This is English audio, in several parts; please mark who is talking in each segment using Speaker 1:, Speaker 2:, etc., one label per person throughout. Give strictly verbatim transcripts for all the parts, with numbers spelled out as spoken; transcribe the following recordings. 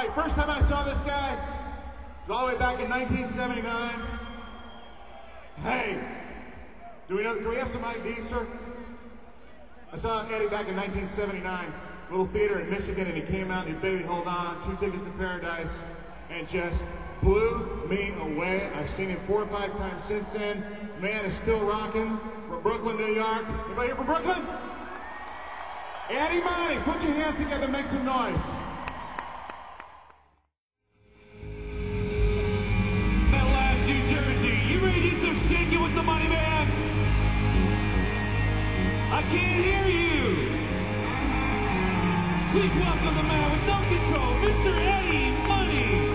Speaker 1: right, first time I saw this guy was all the way back in nineteen seventy-nine. Hey, do we know, can we have some I D, sir? I saw Eddie back in nineteen seventy-nine, little theater in Michigan, and he came out and he baby hold on, two tickets to paradise, and just blew me away. I've seen him four or five times since then. Man is still rocking from Brooklyn, New York. Anybody here from Brooklyn? Eddie Money, put your hands together, make some noise.
Speaker 2: MetLife, New Jersey, you ready to do some shaking with the Money Man? I can't hear you. Please welcome the man with no control, Mister Eddie Money.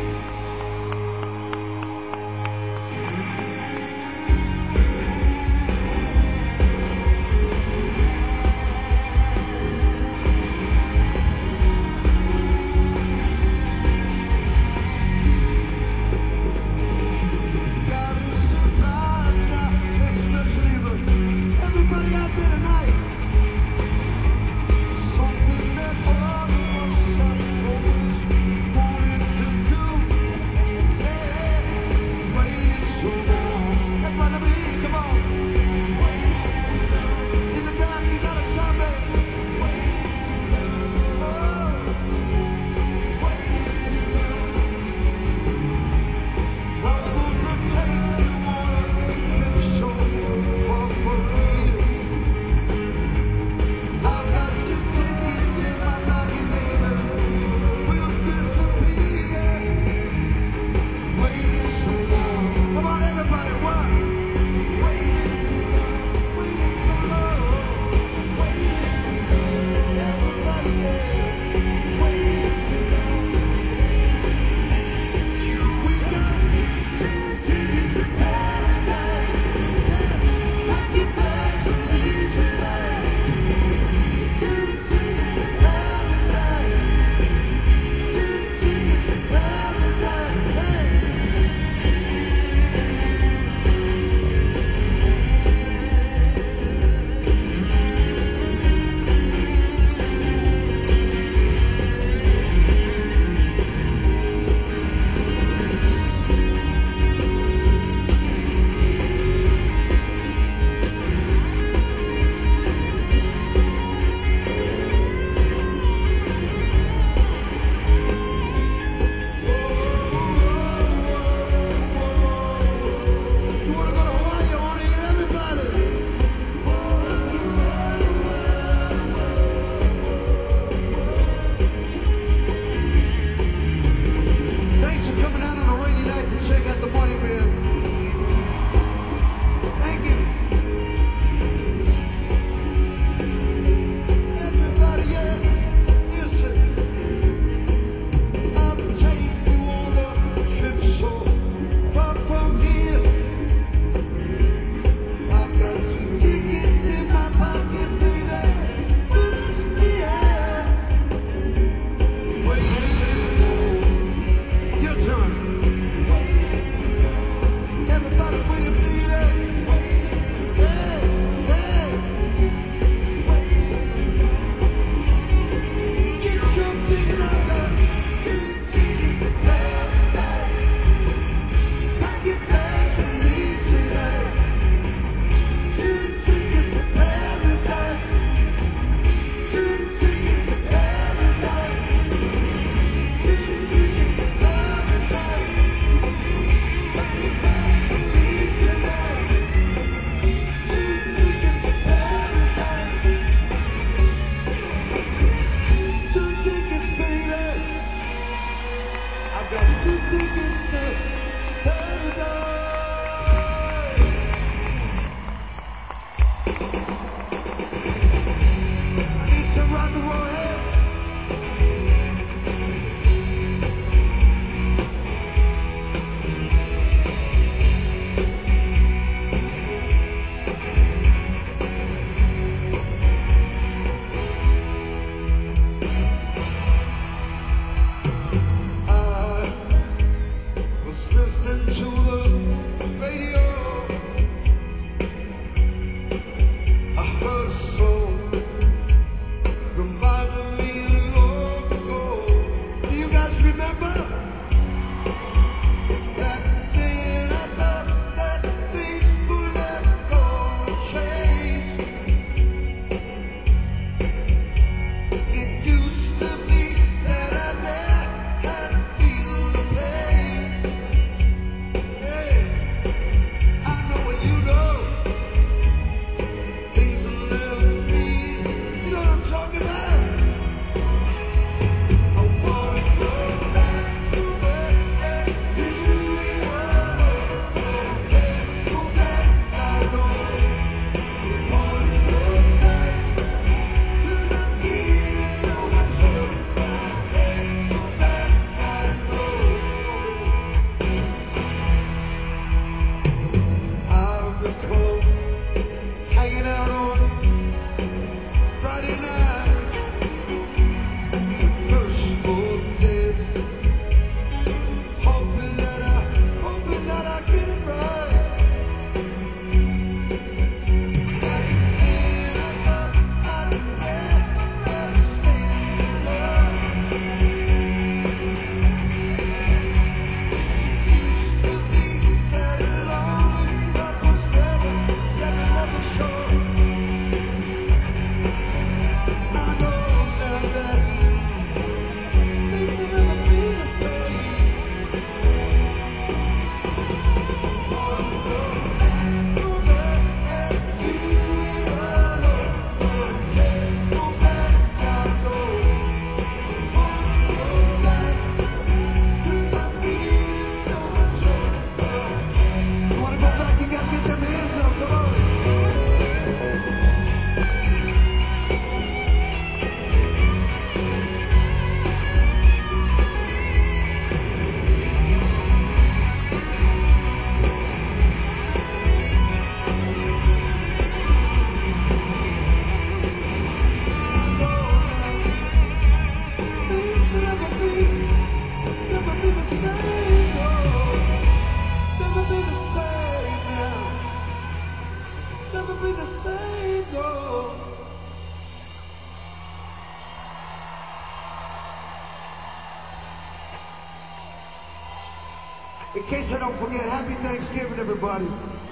Speaker 3: In case I don't forget, happy Thanksgiving, everybody.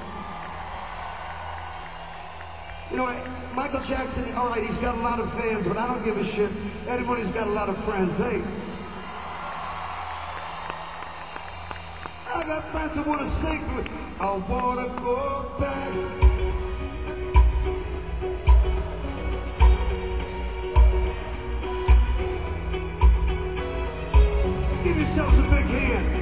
Speaker 3: You know, Michael Jackson, all right, he's got a lot of fans, but I don't give a shit. Everybody's got a lot of friends. Hey, I got friends that want to sing for me. I want to go back. Give yourselves a big hand.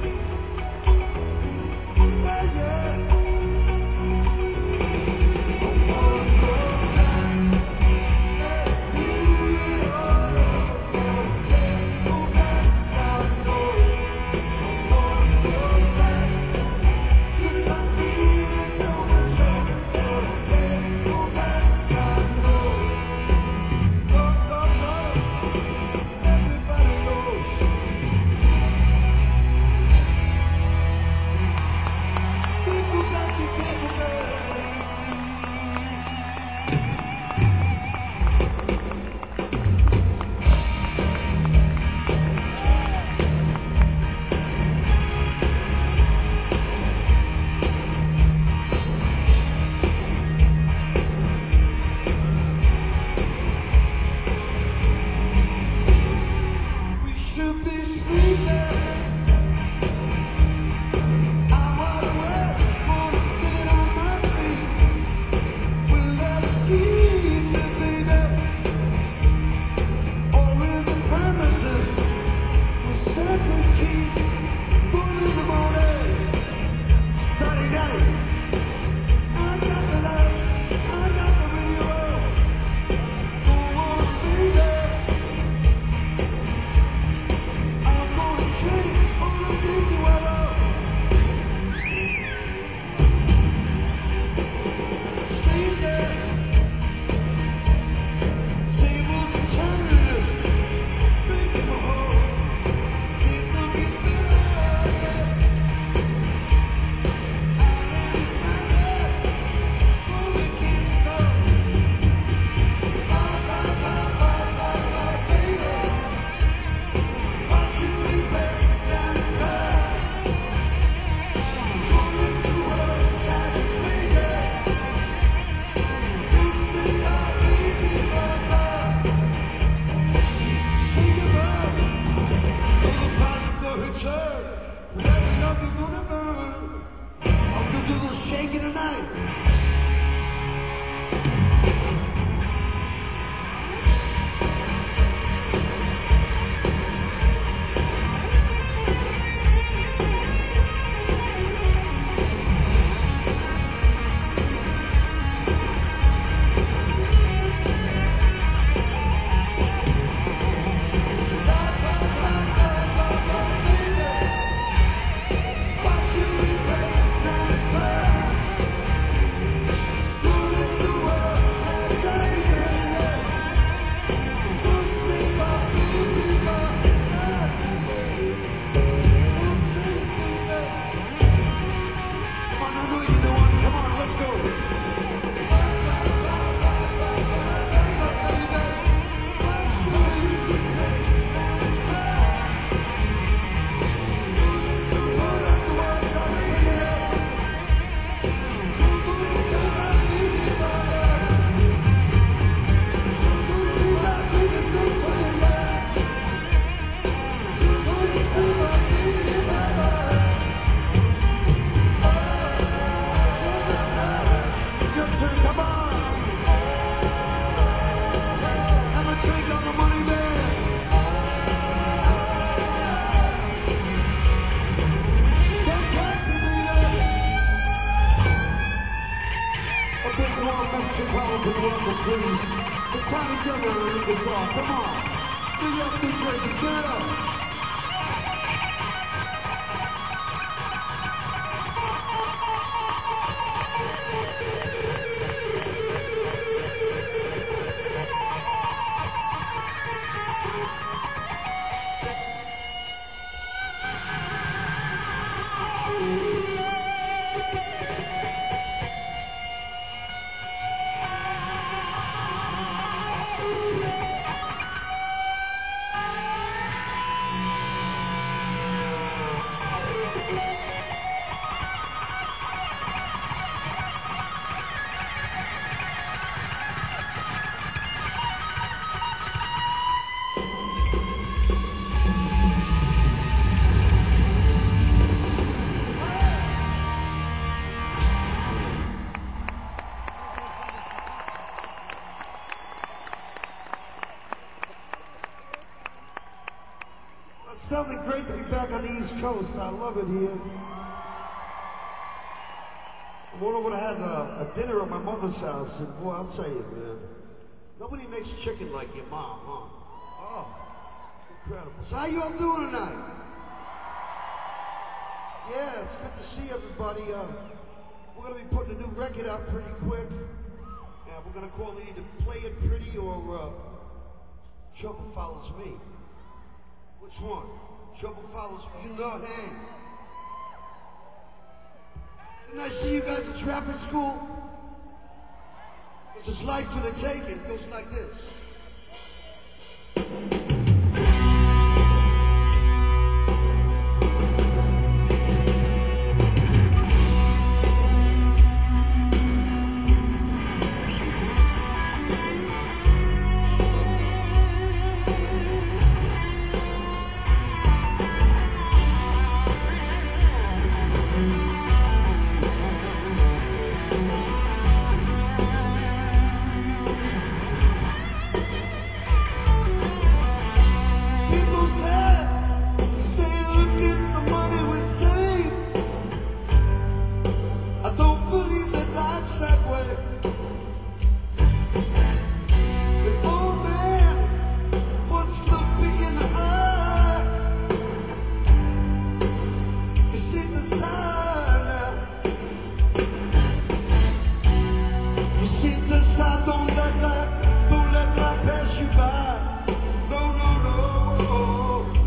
Speaker 3: Please, the Tommy Dillon lead guitar. Come on, New York, New Jersey, get it up. It's nothing great to be back on the East Coast. I love it here. I went over to have a, a dinner at my mother's house, and boy, I'll tell you, man, nobody makes chicken like your mom, huh? Oh, incredible. So how you all doing tonight? Yeah, it's good to see everybody. Uh, we're gonna be putting a new record out pretty quick. Yeah, we're gonna call it either Play It Pretty or uh, Trouble Follows Me. Which one? Trouble Follows Me. You know, hey. Didn't I see you guys at traffic school? It's life for the taking. It goes like this. Don't let that, don't let that pass you by. No, no, no.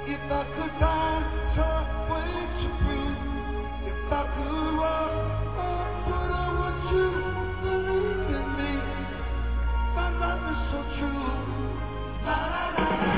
Speaker 3: If I could find some way to prove, if I could walk on water, would you believe in me? My love is so true. La la la la.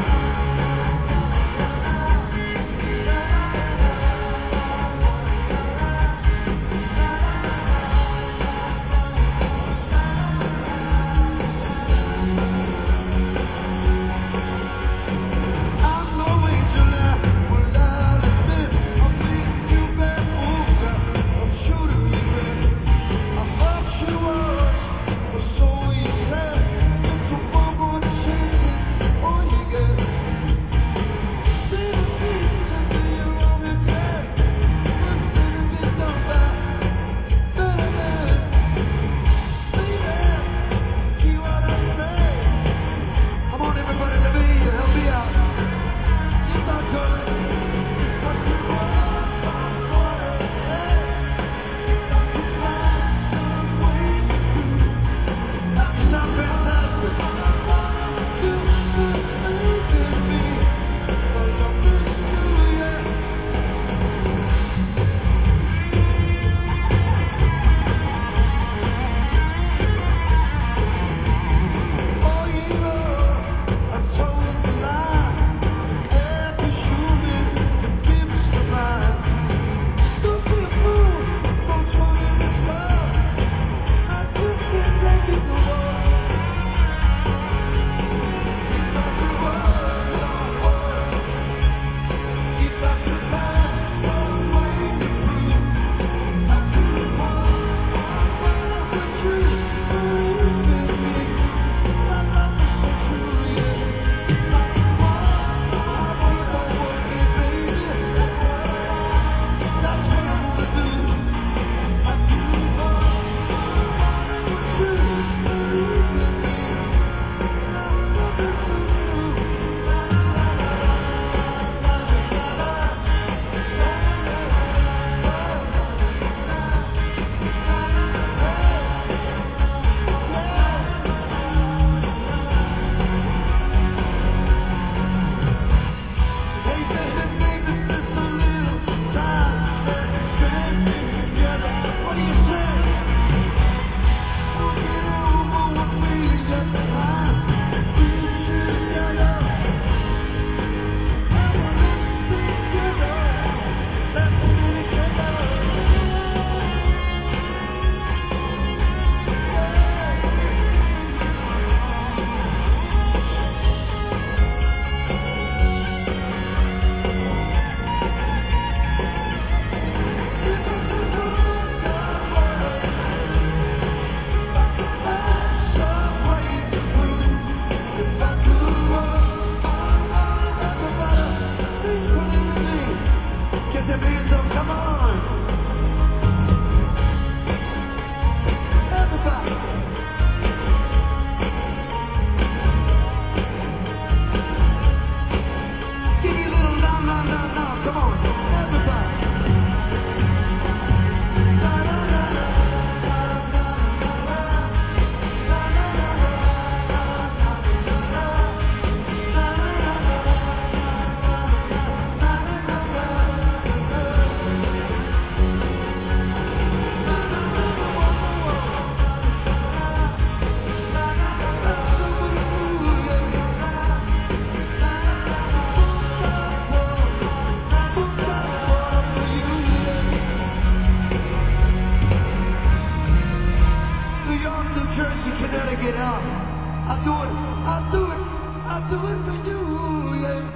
Speaker 3: I'll do it, I'll do it, I'll do it for you, yeah.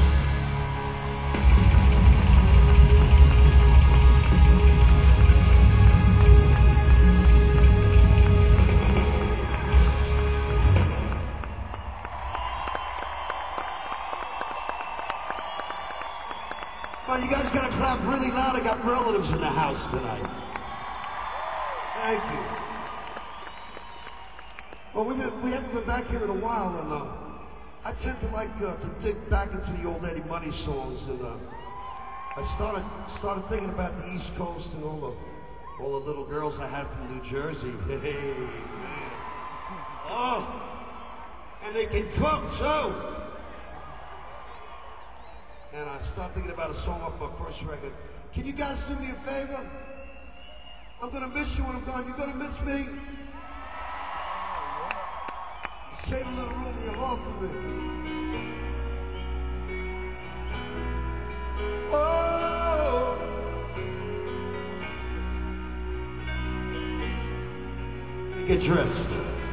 Speaker 3: Well, you guys gotta clap really loud. I got relatives in the house tonight. Thank you. Well, we've been, we haven't been back here in a while, and uh, I tend to like uh, to dig back into the old Eddie Money songs, and uh, I started started thinking about the East Coast and all the all the little girls I had from New Jersey. Hey, man. Oh, and they can cook too. and I start thinking about a song off my first record. Can you guys do me a favor? I'm gonna miss you when I'm gone. You gonna miss me? Save a little room in your heart for me. Oh, get dressed.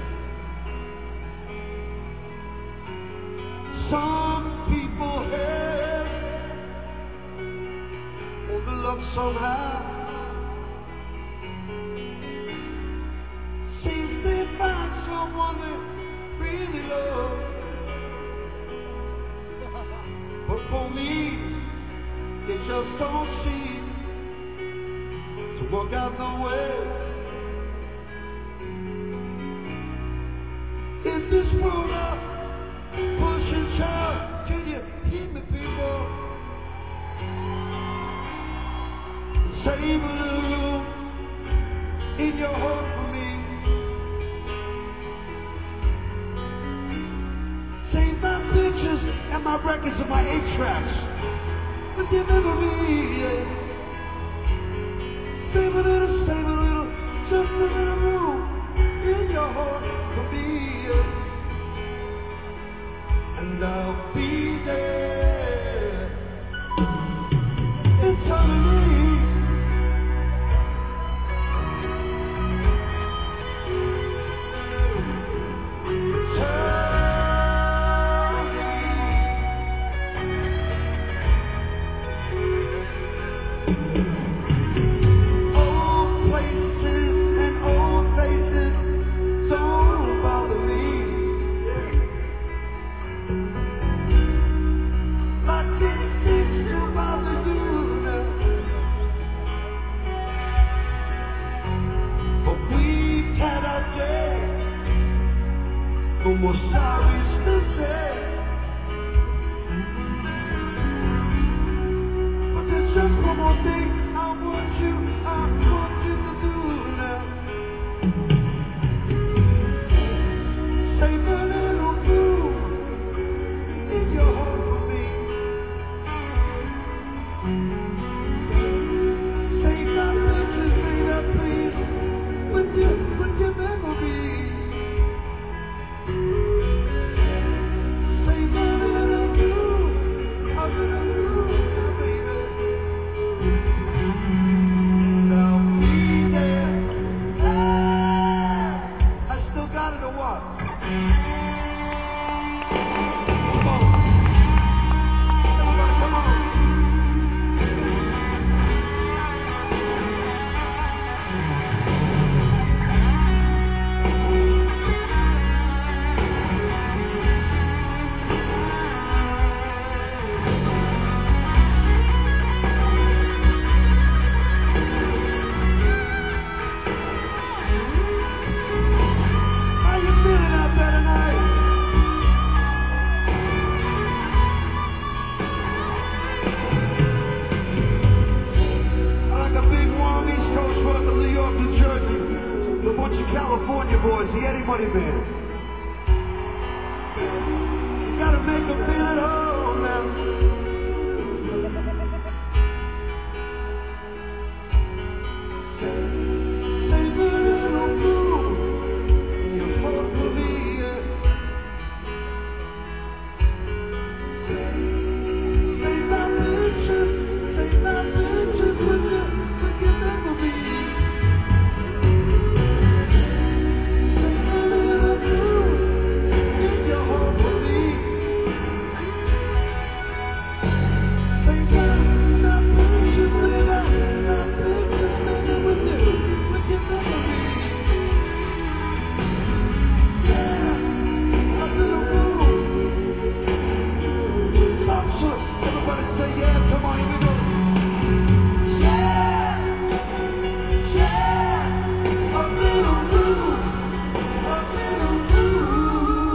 Speaker 3: Some people have overlooked somehow. Seems they found someone they really love. But for me, they just don't seem to work out the way. In this world of push and shove, can you hear me, people? Save a little room in your heart for me. Save my pictures and my records and my eight tracks with your memory. Yeah. Save a little, save a little, just a little room in your heart for me. Yeah. And I'll be there eternally. No more sorries to say, but there's just one more thing I want you, I want you to do now. Save a little room in your heart for me. Save my pictures, baby, please, with your, with your memories. California boys, the Eddie Money Band. You gotta make them feel at home now. Save a little room in your heart for me. Yeah. Save my pictures, save my pictures with your, with your memories.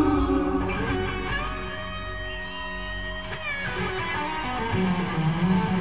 Speaker 4: Thank you.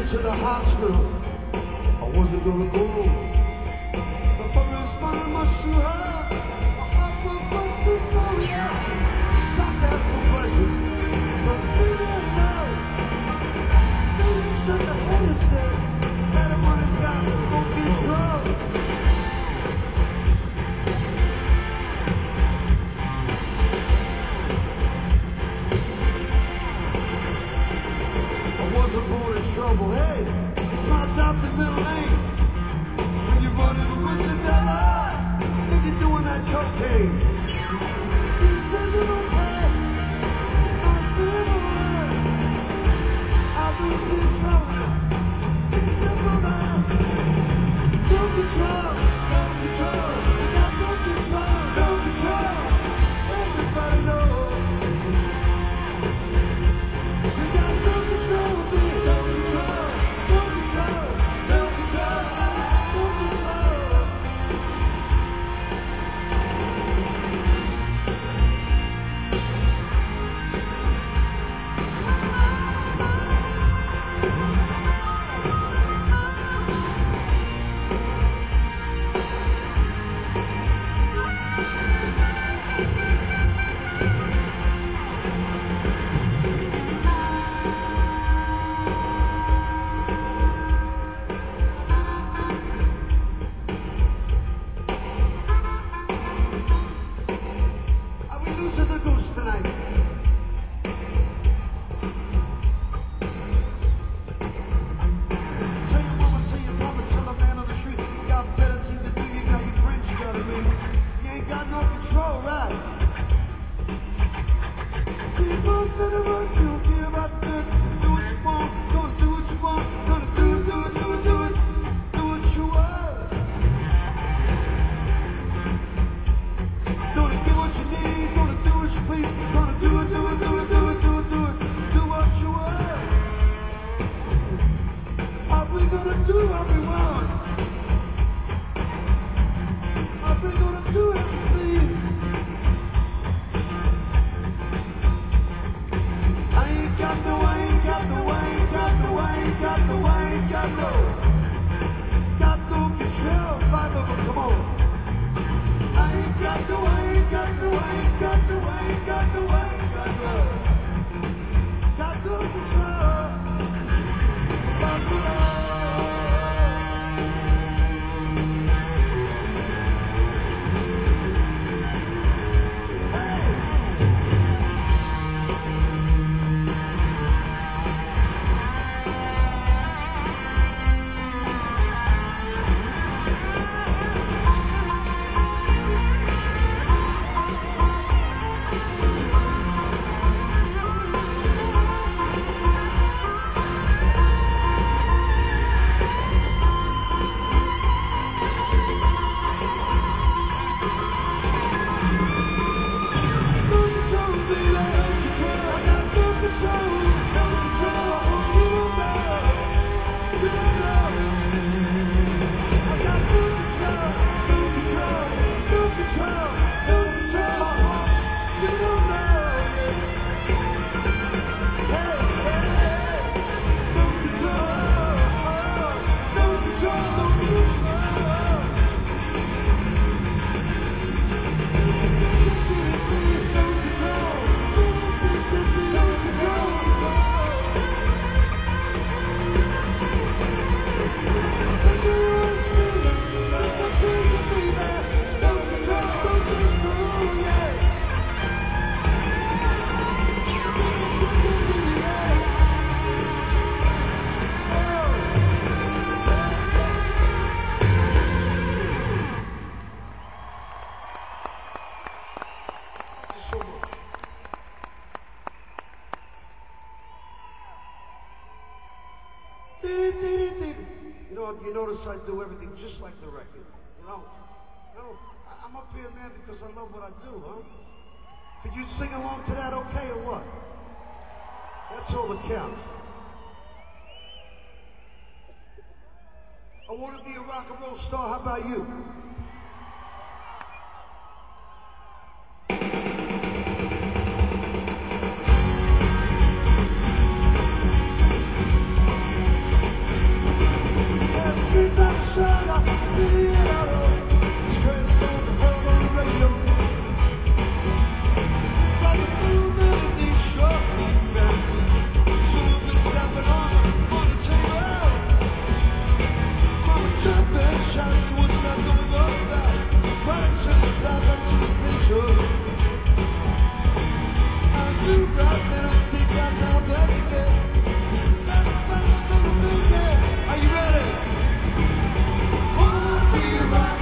Speaker 3: to the hospital. I wasn't gonna go. My mother responded much too hard. My heart was much too slow. Yeah, doctor had some questions. So baby, I know. Baby, shook her head and said, "That one has got no control." Born in trouble, hey, it's my adopted middle name. When you're running with the devil, and you're doing that cocaine. He says you don't pay, not civil right. I lose control, ain't never right. No control, no control, we got no control, no control. Everybody knows. We got no control, baby. You notice I do everything just like the record. You know, I don't, I'm up here, man, because I love what I do, huh? Could you sing along to that, okay, or what? That's all that counts. I want to be a rock and roll star. How about you? Are you ready? Wanna be right.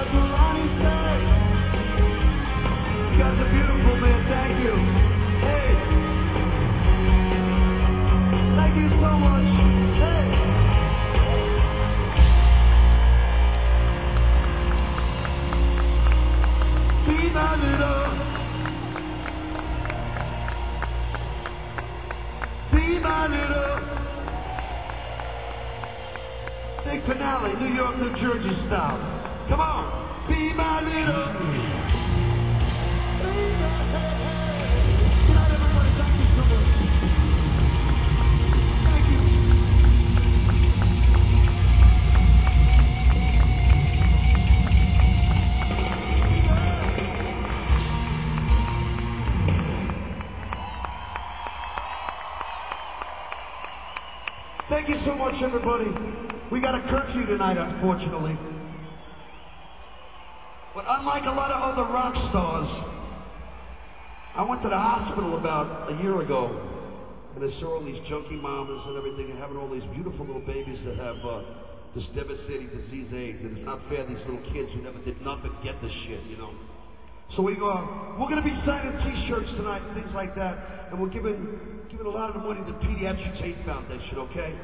Speaker 3: like Ronnie said. You guys are beautiful, man. Thank you. Hey. Thank you so much. Hey. Be my little. Be my little. Big finale, New York, New Jersey style. Come on. Be my little. Good night, everybody. Thank you so much. Thank you. Thank you so much, everybody. We got a curfew tonight, unfortunately. But unlike a lot of other rock stars, I went to the hospital about a year ago, and I saw all these junkie mamas and everything, and having all these beautiful little babies that have uh, this devastating disease AIDS, and it's not fair these little kids who never did nothing get the shit, you know. So we uh, we're gonna be signing T-shirts tonight and things like that, and we're giving giving a lot of the money to the Pediatrics Hate Foundation, okay?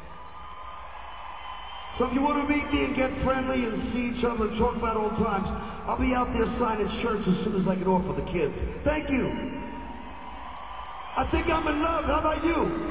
Speaker 3: So if you want to meet me and get friendly and see each other and talk about old times, I'll be out there signing shirts as soon as I get off with the kids. Thank you. I think I'm in love. How about you?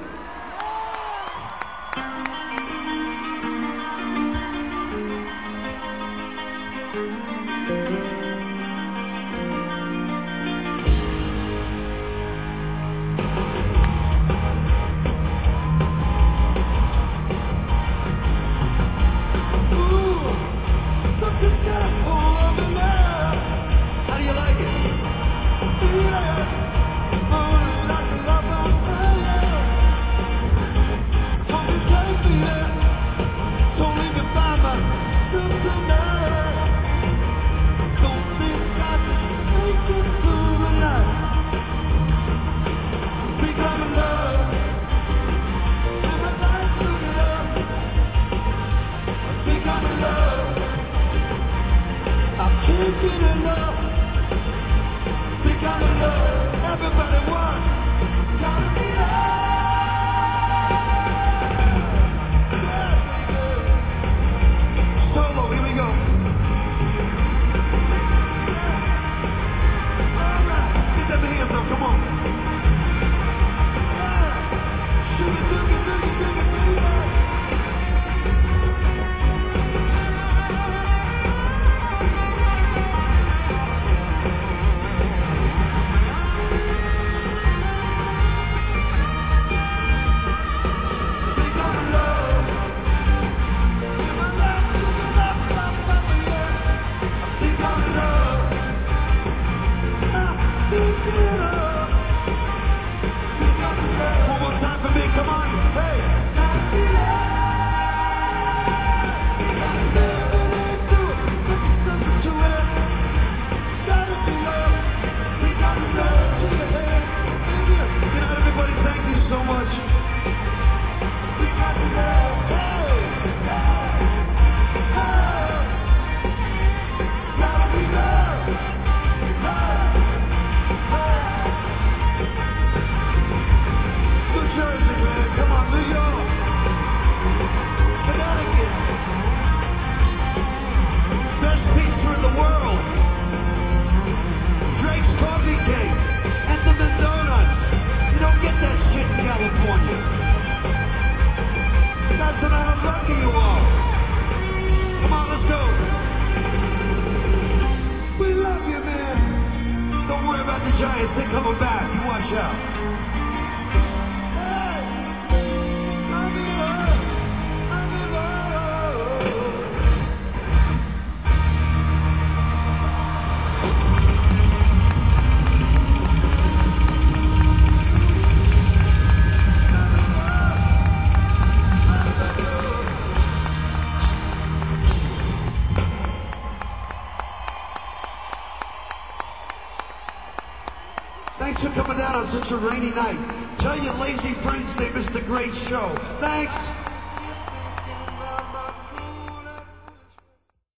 Speaker 3: Something's got a hold of me now. How do you like it? Yeah. Burning like a love on fire. Won't you take me there? Don't leave me by myself tonight. Don't think I can make it through the night. Think I'm in love. And my life's looking up. I think I'm in love. I can't get enough. Think I'm in love. Everybody want. It's gotta be love. Yeah, baby. Solo, here we go. Yeah. All right, get them hands up. Come on. Yeah. Shoot it, do it, do it, do it, do it. One more time for me, come on. Hey. It's gotta be love. Do it. Put something to it. It's gotta be love. Think I'm in love to your head. Good night, everybody. Thank you so much. Think I'm in love. Hey. Hey. It's gotta be love. New Jersey, man. Come on, New York. Connecticut. Best pizza in the world. Drake's Coffee Cake. Entenmann Donuts. You don't get that shit in California. You guys don't know how lucky you are. Come on, let's go. We love you, man. Don't worry about the Giants. They're coming back. You watch out. Thanks for coming down on such a rainy night. Tell your lazy friends they missed a great show. Thanks.